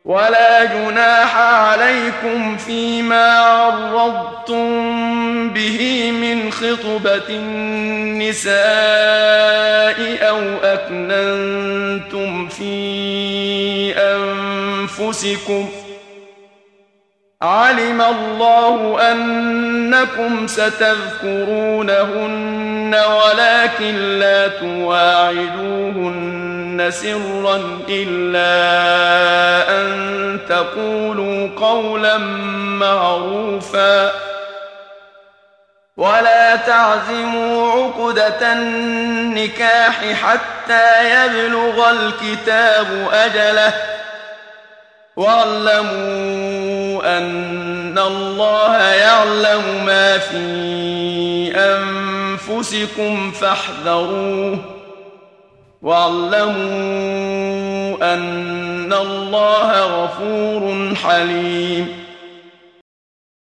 ولا جناح عليكم فيما عرضتم به من خطبة النساء أو أكننتم في أنفسكم علم الله أنكم ستذكرونهن ولكن لا تواعدوهن سرا إلا أن تقولوا قولا معروفا ولا تعزموا عقدة النكاح حتى يبلغ الكتاب أجله واعلموا أن الله يعلم ما في أنفسكم فاحذروه واعلموا أن الله غفور حليم